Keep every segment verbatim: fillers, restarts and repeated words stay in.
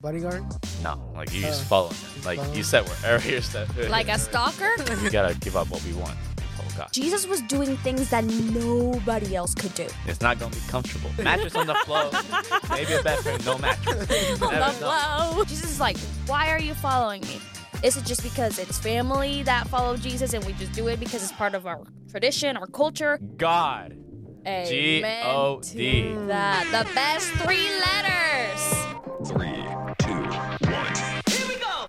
Bodyguard? No, like you just Uh, follow him. Like follow you him. said, wherever you're stepping. Like a stalker? You gotta give up what we want. Follow God. Jesus was doing things that nobody else could do. It's not gonna be comfortable. Mattress on the floor. Maybe a bed frame, no mattress. You On never the know. flow. Jesus is like, why are you following me? Is it just because it's family that follow Jesus and we just do it because it's part of our tradition, our culture? God. G Amen O D. to that. The best three letters. Three, two, one. Here we go.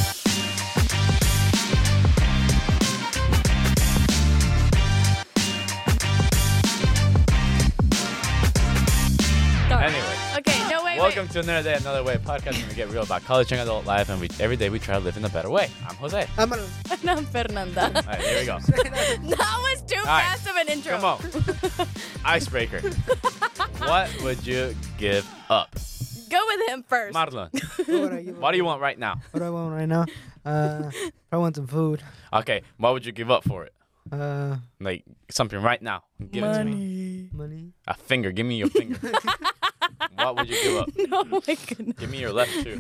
Anyway. Okay, no, wait, Welcome wait. to Another Day, Another Way podcast where we get real about college and adult life, and we, every day we try to live in a better way. I'm Jose. I'm gonna. And I'm Fernanda. All right, here we go. That was too right. fast of an intro. Come on. Icebreaker. What would you give up? Go with him first. Marlon, What, would I give what up? do you want right now? What do I want right now? Uh, I want some food. Okay, what would you give up for it? Uh, Like something right now. Give it to me. money. A finger. Give me your finger. What would you give up? No, my goodness. Give me your left shoe.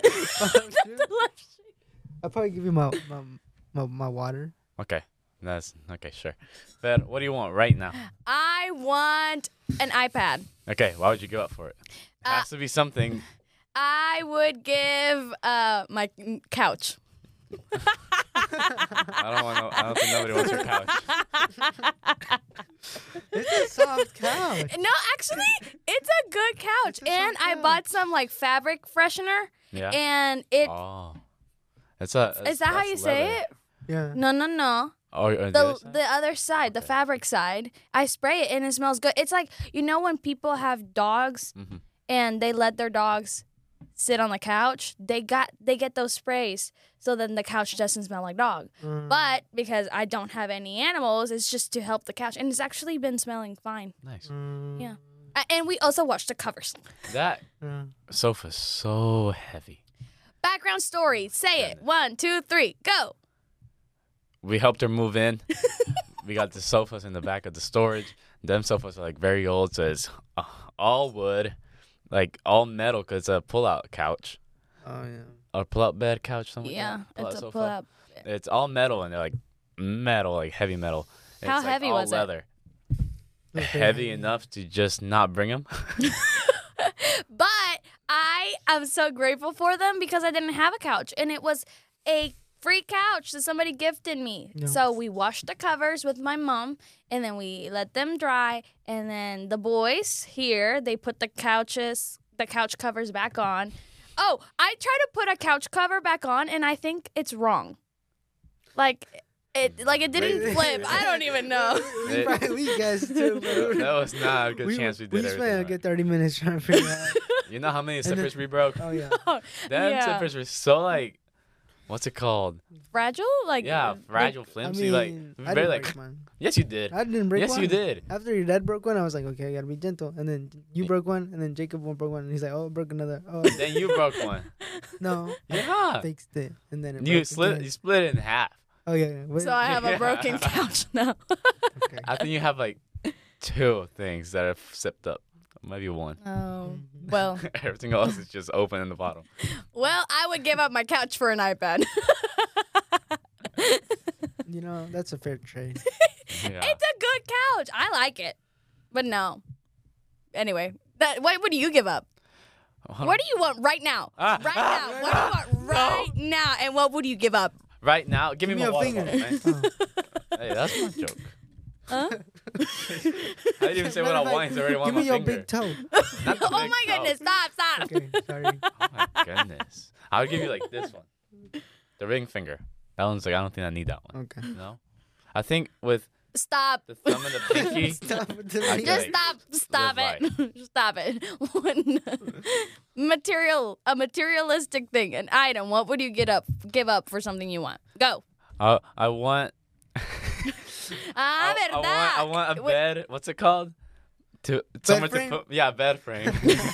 I'll probably give you my my, my, my water. Okay. That's okay, sure. But what do you want right now? I want an iPad. Okay, why would you give up for it? It has to be something. I would give uh my couch. I don't want to, I don't think nobody wants your couch. It's a soft couch. No, actually, it's a good couch. It's a And soft I couch. bought some like fabric freshener. Yeah. And it Oh. It's a, it's, is that how that's you say leather. it? Yeah. No, no, no. Oh, or the, The other side? the other side, the fabric side. I spray it and it smells good. It's like, you know when people have dogs Mhm. and they let their dogs sit on the couch, they got they get those sprays so then the couch doesn't smell like dog. Mm. But because I don't have any animals, it's just to help the couch, and it's actually been smelling fine. Nice. Mm, Yeah. A- And we also washed the covers. That yeah. sofa's so heavy. Background story. Say it. One, two, three, go. We helped her move in. We got the sofas in the back of the storage. Them sofas are like very old, so it's uh, all wood, like all metal, cause it's a pull-out couch Oh yeah. or pull-out bed couch. Something Yeah, like that. Pull-out it's a sofa. pull up. It's all metal, and they're like metal, like heavy metal. And How it's like heavy all was it? leather. Okay. Heavy enough to just not bring them. But I am so grateful for them because I didn't have a couch, and it was a free couch that somebody gifted me. Yeah. So we washed the covers with my mom, and then we let them dry, and then the boys here, they put the couches, the couch covers back on. Oh, I tried to put a couch cover back on, and I think it's wrong. Like it, like it didn't flip. I don't even know. we It- probably we guessed too, that but was not a good we, chance we did we everything spent a right. good thirty minutes trying to figure out. You know how many then- slippers we broke? Oh yeah. Them Yeah. slippers were so like, what's it called? Fragile? Like Yeah, fragile, I flimsy. mean, like, I very didn't like. break mine. Yes, you did. I didn't break Yes, one. you did. After your dad broke one, I was like, okay, I gotta be gentle. And then you Yeah. broke one, and then Jacob one broke one, and he's like, oh, I broke another. Oh, Then you broke one. no, Yeah. fixed it, and then it You broke split. again. You split it in half. Oh yeah. yeah. Wait, So I have a Yeah. broken couch now. okay. I think you have like two things that have zipped up. Maybe one. Oh, well. Everything else is just open in the bottom. Well, I would give up my couch for an iPad. You know, that's a fair trade. Yeah. It's a good couch. I like it. But no. Anyway, that what would you give up? What do you want right now? Ah, right ah, now. What do you want right now? And what would you give up? Right now, give me Give my me a water finger. bottle, man. Oh. Hey, that's my joke. Huh? I didn't even say what I Matter of want. He's already want Give my me your finger. big toe. Not the Oh big my toe. goodness. Stop, stop. Okay, sorry. Oh my goodness. I would give you like this one. The ring finger. That one's like, I don't think I need that one. Okay. You know? I think with Stop. the thumb and the pinky. Stop with the I finger. Just like, stop. Stop live it. Stop it. One material, a materialistic thing, an item. What would you get up, give up for something you want? Go. Uh, I want. Ah, I, I verdad. want. I want a Wait, bed. What's it called? To somewhere frame? to put. Yeah, bed frame.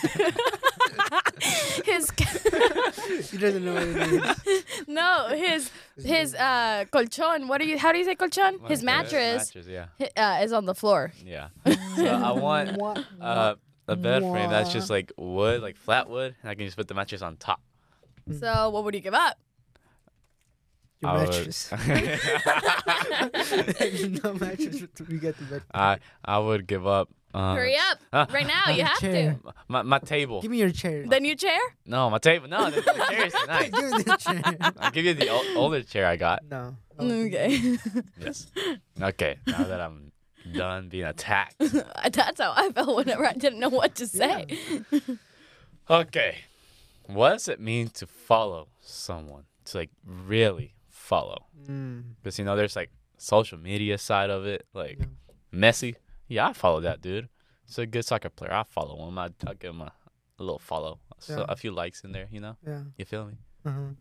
His He doesn't know what it is. no, his his uh colchon. What do you? How do you say colchon? His Like, uh, mattress Mattress. Yeah. hi- uh, is on the floor. Yeah. So I want Mwah, uh, a bed frame that's Mwah. just like wood, like flat wood, and I can just put the mattress on top. So what would you give up? Your I would- mattress. No mattress. We get the bed. I I would give up. Uh, Hurry up. uh, Right now, you have chair. to. My my table. Give me your chair. The new chair? No, my table. No, the, the chair is nice. Give me the chair. I'll give you the o- older chair I got. No. I wouldn't do Okay. Yes. Okay. Now that I'm done being attacked. That's how I felt whenever I didn't know what to say. Okay. What does it mean to follow someone? To like really follow? that. Mm. Because you know, there's like social media side of it, like Yeah. Messi. Yeah, I follow that dude. He's a good soccer player. I follow him. I, I'll give him a, a little follow. So Yeah. a few likes in there, you know? Yeah. You feel me? Uh-huh.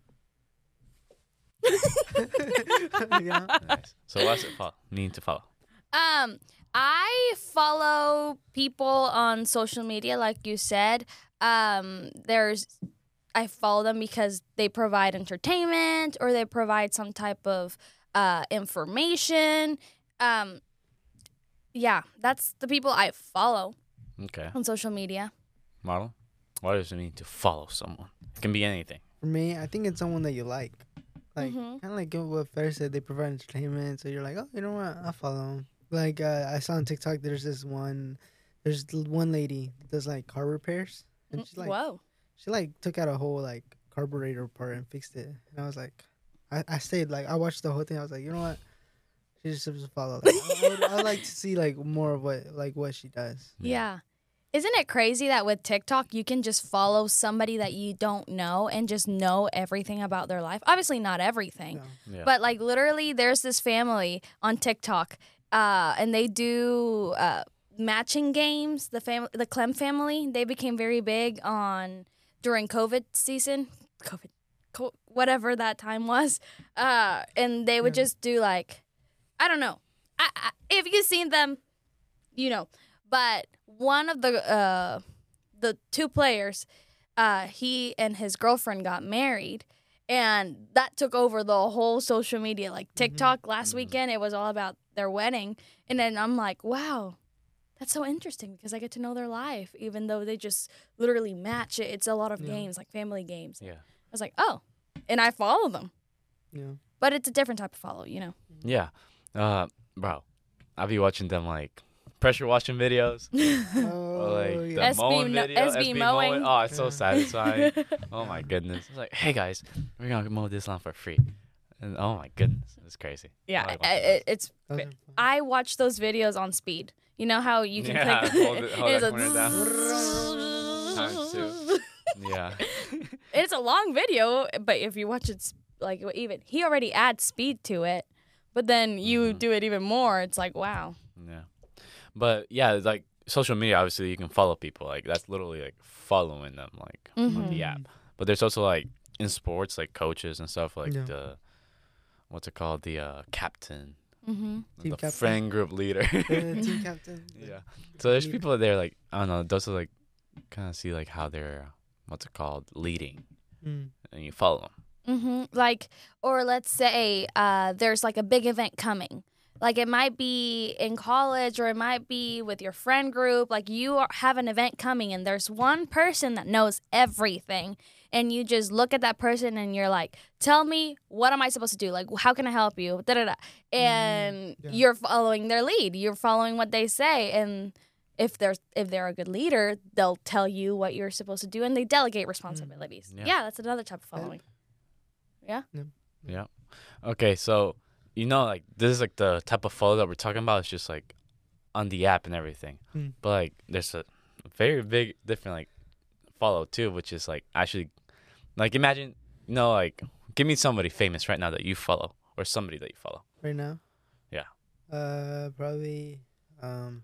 Yeah. Nice. So what's it fo- mean to follow? Um, I follow people on social media, like you said. Um, there's, I follow them because they provide entertainment or they provide some type of uh, information. Um, yeah, that's the people I follow Okay. on social media. Marlon, what does it mean to follow someone? It can be anything. For me, I think it's someone that you like. Like, Mhm. kind of like what Fer said, they provide entertainment. So you're like, oh, you know what? I'll follow them. Like, uh, I saw on TikTok, there's this one, there's l- one lady that does like car repairs. And she's like, Whoa. she like took out a whole like carburetor part and fixed it. And I was like, I, I stayed, like, I watched the whole thing. I was like, you know what? She's supposed to follow. Like, I, I would, I would like to see like more of what, like, what she does. Yeah. Isn't it crazy that with TikTok you can just follow somebody that you don't know and just know everything about their life? Obviously not everything. No. Yeah. But like literally there's this family on TikTok uh, and they do uh, matching games. The fam- the Clem family, they became very big on during COVID season. COVID co- whatever that time was. Uh, and they would Yeah. just do like I don't know. I, I, if you've seen them, you know. But one of the uh, the two players, uh, he and his girlfriend got married, and that took over the whole social media. Like TikTok last Mhm. weekend, it was all about their wedding, and then I'm like, wow, that's so interesting because I get to know their life, even though they just literally match it. It's a lot of Yeah. games, like family games. Yeah. I was like, oh, and I follow them, Yeah. but it's a different type of follow, you know. Yeah. Uh, bro, I'll be watching them like pressure washing videos. Oh, Or like the yeah. S B mowing no- video, S B S B mowing. Oh, it's so Yeah. satisfying. Oh my goodness. It's like, hey guys, we're gonna mow this lawn for free. And oh my goodness, it's crazy. Yeah, I like I- watching I- it's Those are fun. I watch those videos on speed. You know how you can Yeah, click hold it- hold and it's that a corner down. zzzz. Times two. Yeah. It's a long video, but if you watch it s- like even he already adds speed to it, but then you Mhm. do it even more. It's like wow. Yeah. But yeah, it's like social media, obviously you can follow people. Like that's literally like following them like on Mhm. the app. But there's also like in sports like coaches and stuff like Yeah. the what's it called? The uh captain. Mm-hmm. Team the captain. friend group leader. The team captain. Yeah. So there's leader. people there like I don't know, those are like kind of see like how they're what's it called leading, Mm. and you follow them. Mm-hmm. Like, or let's say uh, there's like a big event coming. Like it might be in college or it might be with your friend group. Like you are, have an event coming and there's one person that knows everything. And you just look at that person and you're like, tell me, what am I supposed to do? Like, how can I help you? Da, da, da. And yeah. you're following their lead. You're following what they say. And if they're, if they're a good leader, they'll tell you what you're supposed to do and they delegate responsibilities. Yeah. Yeah, that's another type of following. Yeah. Okay, so you know like this is like the type of follow that we're talking about. It's just like on the app and everything. Mm. But like there's a very big different like follow too, which is like actually like imagine you know like give me somebody famous right now that you follow or somebody that you follow. Right now? Yeah. Uh, probably, um,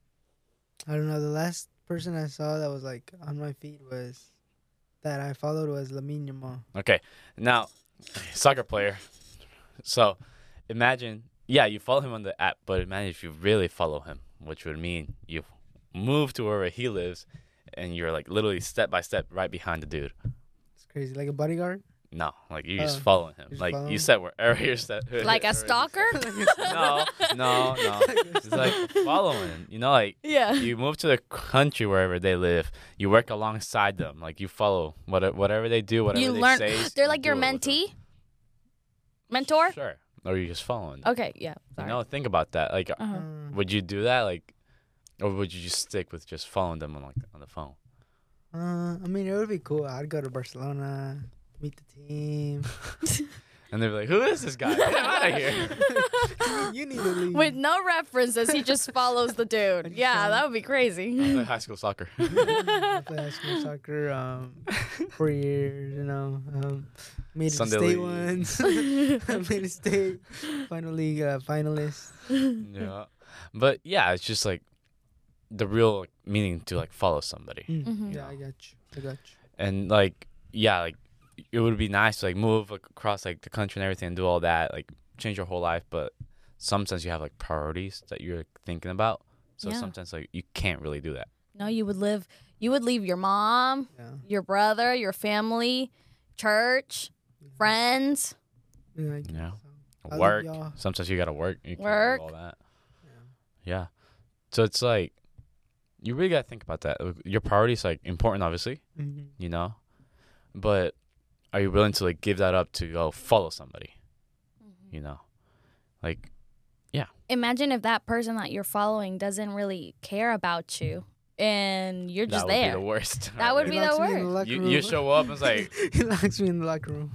I don't know. The last person I saw that was like on my feed was that I followed was Lamine Yamal. Okay. Now soccer player. So imagine yeah, you follow him on the app, but imagine if you really follow him, which would mean you move to wherever he lives and you're like literally step by step right behind the dude. It's crazy, like a bodyguard. No, like you just Oh, following him. just Like following you him? said, wherever you're set. Like a stalker? No, no, no. It's like following. You know, like Yeah. you move to the country wherever they live. You work alongside them. Like you follow what whatever they do, whatever You they learn. say. They're you like your do it with them. mentee, mentor. Sure. Or you just following. them. Okay. Yeah. You Sorry. know, think about that. Like, Uh-huh. Um, would you do that? Like, or would you just stick with just following them on like on the phone? uh, I mean, it would be cool. I'd go to Barcelona, meet the team. And they'd be like, "Who is this guy? Get him out of here!" You need to leave. With no references, he just follows the dude. Yeah, that would be crazy. Play high school soccer. I played high school soccer um, for years, you know. Um, made it to Sunday state league. once. I made it state final league uh, finalist. Yeah, but yeah, it's just like the real like, meaning to like follow somebody, Mm, Mhm. Yeah, I got you. I got you. and like yeah, like it would be nice to like move like, across like the country and everything, and do all that, like change your whole life. But sometimes you have like priorities that you're thinking about, so Yeah. sometimes like you can't really do that. No, you would live. You would leave your mom, Yeah. your brother, your family, church, friends. Yeah. I guess Yeah. so. I love Work. y'all. Sometimes you gotta work. You can't do Work. all that. Yeah. Yeah. So it's like you really gotta think about that. Your priorities like important, obviously, Mhm. you know, but are you willing to like give that up to go follow somebody? You know, like Imagine if that person that you're following doesn't really care about you, and you're just that would there. be the worst. That would He be the locks me in worst. locker You room. you show up and it's like He locks me in the locker room.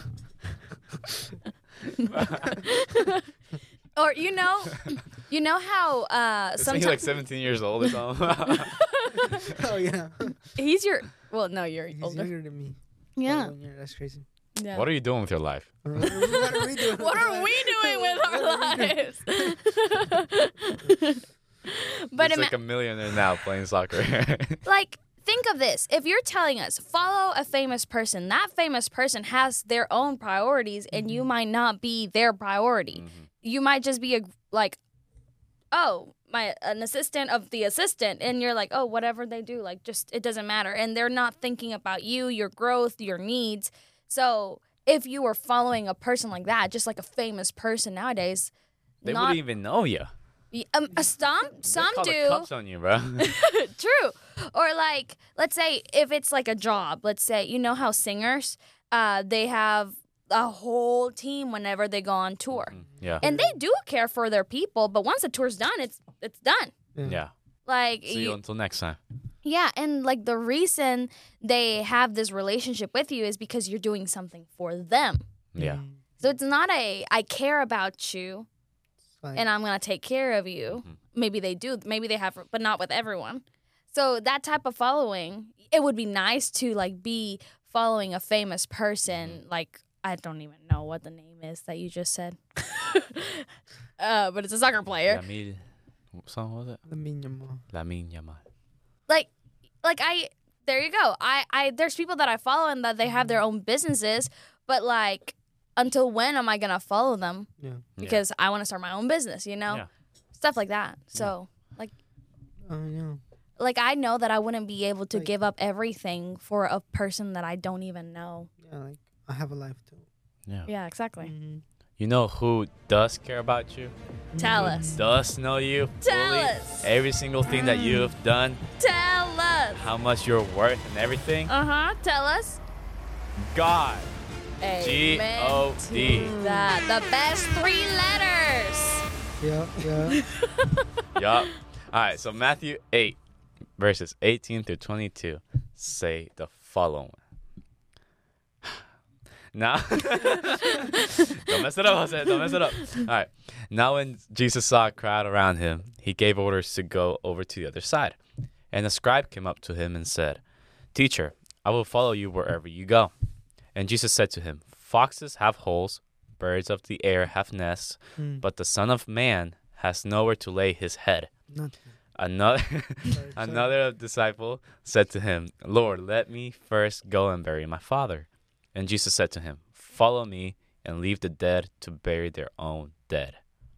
Or you know, you know how uh, it's sometimes like seventeen years old or something. Oh yeah. he's your. Well, no, you're He's older. younger than me. Yeah. By one year. That's crazy. yeah. What are you doing with your life? What are we, what are we doing? What are we doing with our What are we doing? lives? But It's ima- like a millionaire now playing soccer. like, think of this. If you're telling us, follow a famous person, that famous person has their own priorities, and you might not be their priority. Mhm. You might just be a, like, oh, my an assistant of the assistant, and you're like, oh, whatever they do, like, just it doesn't matter. And they're not thinking about you, your growth, your needs. So if you were following a person like that, just like a famous person nowadays, They not wouldn't even know you. y- um, uh, some some call do. the cops on you, bro. True. Or like, let's say if it's like a job, let's say, you know how singers, uh, they have a whole team whenever they go on tour. yeah. And they do care for their people, but once the tour's done, it's it's done. Yeah. Like See you you- until next time. yeah, and like the reason they have this relationship with you is because you're doing something for them. Yeah. Mm, So it's not a I care about you it's fine. and I'm gonna take care of you. Mhm. Maybe they do, maybe they have, but not with everyone. So that type of following, it would be nice to like be following a famous person. Like I don't even know what the name is that you just said, uh, but it's a soccer player. Lamine, what song was it? Let me know more. Lamine Yamal. Like, like I, there you go. I, I, there's people that I follow and that they have their own businesses, but like, until when am I gonna follow them? Yeah. Because I want to start my own business, you know, Yeah. stuff like that. So, like, Oh yeah. like I know that I wouldn't be able to Like- give up everything for a person that I don't even know. Yeah. Like I have a life too. Yeah. Yeah, exactly. Mhm. You know who does care about you? Tell Mhm. us. Does know you Tell fully? us. Every single thing that you've done, Tell us. how much you're worth and everything. Uh huh. Tell us. God. G Amen O D. to That the best three letters. Yeah. Yeah. Yup. All right. So Matthew eight, verses eighteen through twenty-two, say the following. Now, don't mess it up, Jose. Don't mess it up. All right. Now, when Jesus saw a crowd around him, he gave orders to go over to the other side. And a scribe came up to him and said, "Teacher, I will follow you wherever you go." And Jesus said to him, "Foxes have holes, birds of the air have nests, Mm, but the Son of Man has nowhere to lay his head." nothing. Another Sorry, another disciple said to him, "Lord, let me first go and bury my father." And Jesus said to him, "Follow me and leave the dead to bury their own dead."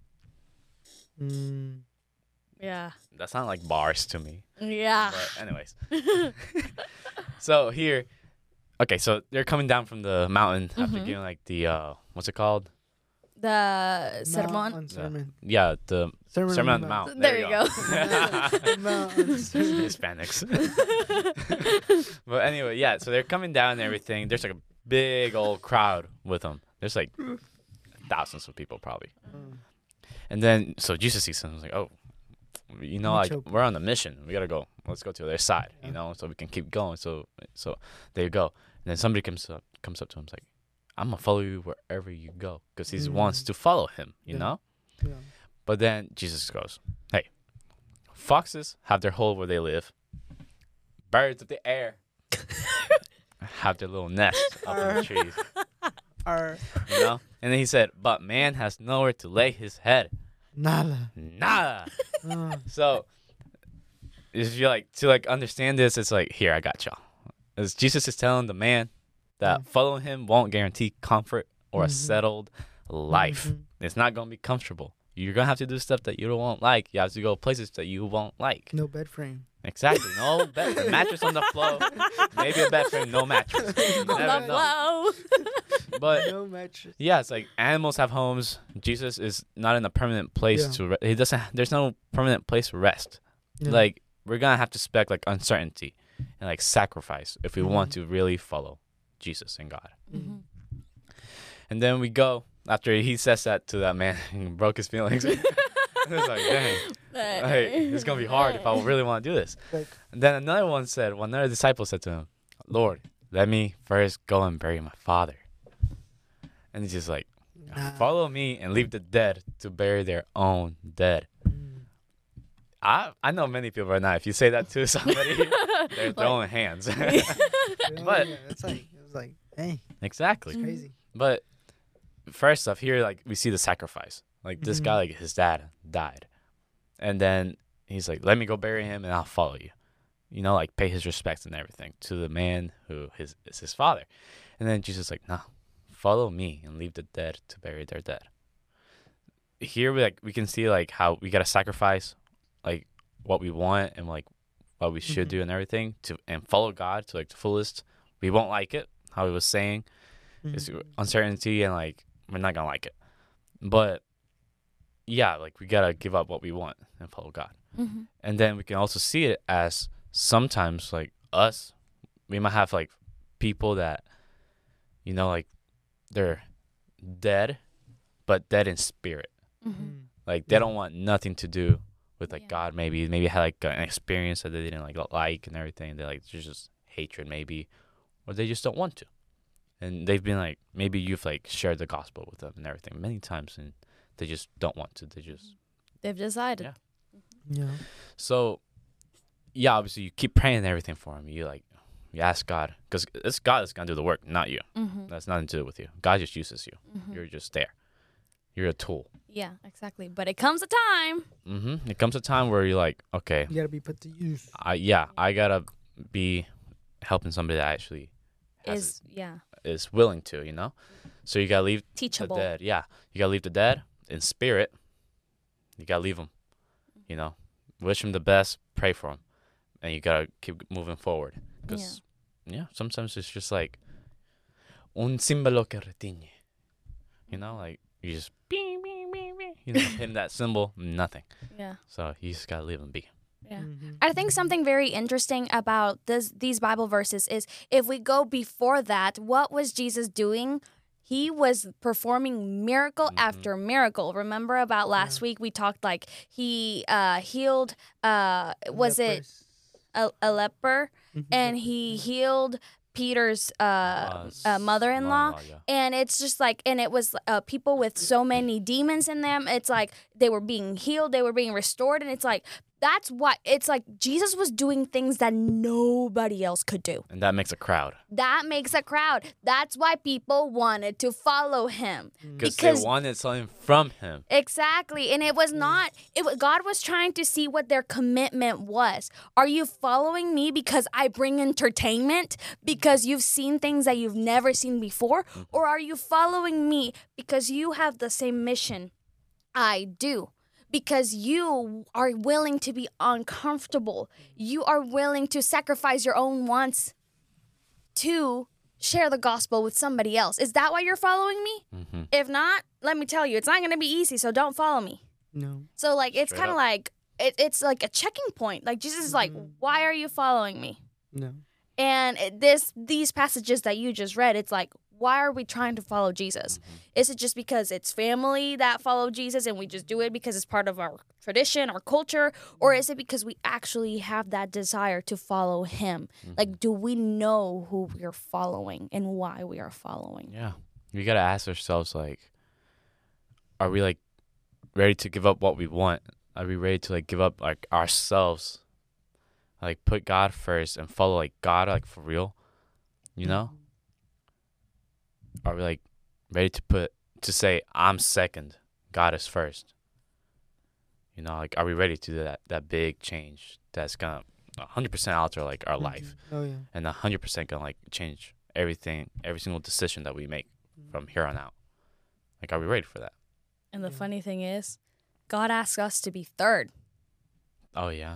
Mm, Yeah. That sounds like bars to me. Yeah. But anyways. So here, okay, so they're coming down from the mountain after Mhm. giving like the uh, what's it called? The Mount sermon. on sermon. Yeah, the Sermon, Sermon on the Mount. There you go. Mount on sermon. Hispanics. But anyway, yeah. So they're coming down and everything. There's like a big old crowd with them. There's like thousands of people probably. Mm. And then so Jesus sees them. He's like, oh, you know, like Choke. we're on a mission. We gotta go. Let's go to the other side. Yeah. You know, so we can keep going. So so there you go. And then somebody comes up comes up to him. He's like, I'm gonna follow you wherever you go, because he Mm. wants to follow him. You Yeah. know. Yeah. But then Jesus goes, hey, foxes have their hole where they live. Birds of the air have their little nest up in the trees, Our you know? And then he said, but man has nowhere to lay his head. nada. Nada. Uh, So if you like to like understand this, it's like, here, I got y'all. As Jesus is telling the man that Mm. following him won't guarantee comfort or a Mhm. settled life. Mhm. It's not gonna be comfortable. You're gonna have to do stuff that you don't won't like. You have to go places that you won't like. No bed frame. Exactly. No bed, a mattress on the floor. Maybe a bed frame, no mattress. You On never the know. flow. But No mattress. yeah, it's like animals have homes. Jesus is not in a permanent place Yeah. to. Re- he doesn't. There's no permanent place to rest. Yeah. Like we're gonna have to expect like uncertainty and like sacrifice if we want Mhm. to really follow Jesus and God. Mhm. And then we go after he says that to that man and broke his feelings. It's like, dang, hey, it's gonna be hard if I really want to do this. Like, And then another one said, one another disciple said to him, Lord, let me first go and bury my father. And he's just like, nah. follow me and leave the dead to bury their own dead. Mm. I I know many people right now. If you say that to somebody, they're throwing hands. You know, But- yeah, it's like it's like, hey, Exactly. it's crazy. But first off, here like we see the sacrifice. Like this Mhm. guy, like his dad died, and then he's like, "Let me go bury him, and I'll follow you." You know, like pay his respects and everything to the man who his is his father. And then Jesus like, "No, follow me and leave the dead to bury their dead." Here we like we can see like how we gotta sacrifice, like what we want and like what we should Mhm. do and everything to and follow God to like the fullest. We won't like it, how he was saying. It's Mhm. uncertainty and like we're not gonna like it, but yeah, like we gotta give up what we want and follow God. Mhm. And then we can also see it as sometimes like us, we might have like people that, you know, like they're dead, but dead in spirit. Mhm. Mm. Like they Yeah. don't want nothing to do with like Yeah. God. Maybe maybe had like an experience that they didn't like like and everything. They like there's just hatred maybe, or they just don't want to. And they've been like maybe you've like shared the gospel with them and everything many times, and they just don't want to. They just They've decided. Yeah. Yeah. so yeah. Obviously, you keep praying and everything for them. You like you ask God because it's God that's gonna do the work, not you. Mhm. That's nothing to do with you. God just uses you. Mhm. You're just there. You're a tool. Yeah, exactly. But it comes a time. Mm-hmm. It comes a time where you're like, okay, You gotta be put to use. I yeah, I gotta be helping somebody that actually has Is yeah is willing to, you know. So you gotta leave the teachable. dead. Yeah, you gotta leave the dead in spirit. You gotta leave them. You know, wish them the best, pray for them, and you gotta keep moving forward. Because yeah. sometimes it's just like un símbolo que retiñe. You know, like you just bing, bing, bing, bing, you know, hitting that symbol, nothing. Yeah. So you just gotta leave them be. Yeah. Mhm. I think something very interesting about this these Bible verses is if we go before that, what was Jesus doing? He was performing miracle Mhm. after miracle. Remember about last Yeah. week we talked like he uh, healed uh, was it Lepers. a, a leper Mhm. and he healed Peter's uh, s- uh, mother-in-law. yeah. And it's just like, and it was uh, people with so many demons in them. It's like they were being healed, they were being restored. And it's like, that's what, it's like Jesus was doing things that nobody else could do. And that makes a crowd. That makes a crowd. That's why people wanted to follow him. Because Because- they wanted something from him. Exactly. And it was not, it was, God was trying to see what their commitment was. Are you following me because I bring entertainment? Because you've seen things that you've never seen before? Or are you following me because you have the same mission I do? Because you are willing to be uncomfortable. You are willing to sacrifice your own wants to share the gospel with somebody else. Is that why you're following me? Mm-hmm. If not, let me tell you, it's not going to be easy, so don't follow me. No. So, like, it's Straight kind of up. like, it, it's like a checking point. Like, Jesus is like, Mhm. why are you following me? No. And it- this these passages that you just read, it's like, why are we trying to follow Jesus? Mm-hmm. Is it just because it's family that follow Jesus and we just do it because it's part of our tradition, our culture? Or is it because we actually have that desire to follow him? Mm-hmm. Like, do we know who we're following and why we are following? Yeah. We got to ask ourselves, like, are we, like, ready to give up what we want? Are we ready to, like, give up, like, ourselves? Like, put God first and follow, like, God, like, for real? You know? Are we, like, ready to put, to say, I'm second, God is first? You know, like, are we ready to do that, that big change that's going to one hundred percent alter, like, our life? Oh yeah. And one hundred percent going to, like, change everything, every single decision that we make from here on out. Like, are we ready for that? And the Yeah. funny thing is, God asks us to be third. Oh, yeah.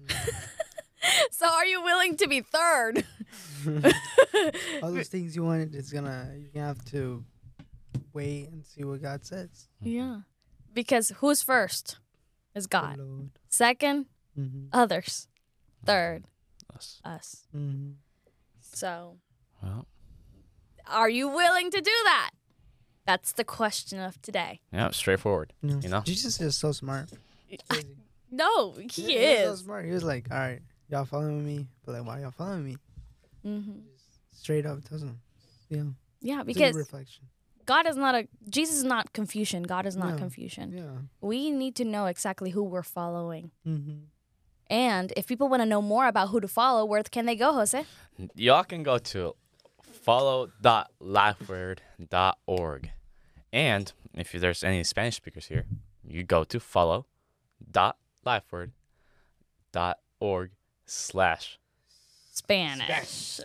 So are you willing to be third? All those things you wanted, it's gonna you're gonna have to wait and see what God says. Yeah. Because who's first? Is God. The Lord. Second, Mm-hmm. others. Third, Us. us. Mm-hmm. So Well, are you willing to do that? That's the question of today. yeah, straightforward. No. You know? Jesus is so smart. Crazy. No, he Yeah, so is. smart. He was like, all right, y'all following me, but like, why y'all following me? hmm Straight up tells him. Yeah. Yeah, It's a good because reflection. God is not a Jesus is not confusion. God is not No. confusion. Yeah. We need to know exactly who we're following. Mm-hmm. And if people want to know more about who to follow, where can they go, Jose? Y'all can go to follow dot lifeword dot org. And if there's any Spanish speakers here, you go to follow dot lifeword dot org slash. Spanish.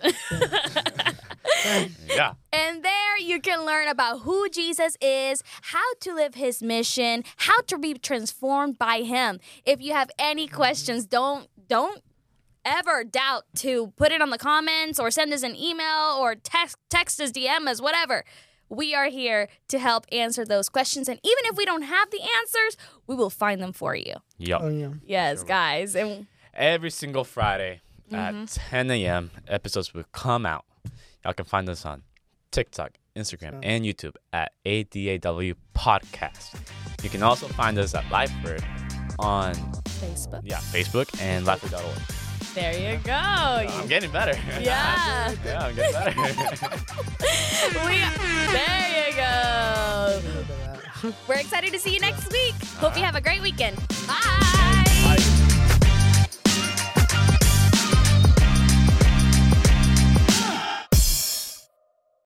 Yeah. And there you can learn about who Jesus is, how to live his mission, how to be transformed by him. If you have any questions, don't don't ever doubt to put it on the comments or send us an email or text text us, D M us, whatever. We are here to help answer those questions. And even if we don't have the answers, we will find them for you. Yup. Oh yeah. Yes, Sure. guys. And Every single Friday Mm-hmm. at ten a.m. episodes will come out. Y'all can find us on TikTok, Instagram, Sure. and YouTube at A D A W Podcast. You can also find us at Lifeword on Facebook. yeah Facebook and lifeword dot org. There you go. I'm getting better. Yeah. yeah, I'm getting better. We, there you go. Look at that. We're excited to see you next week. Hope you have a great weekend. Bye.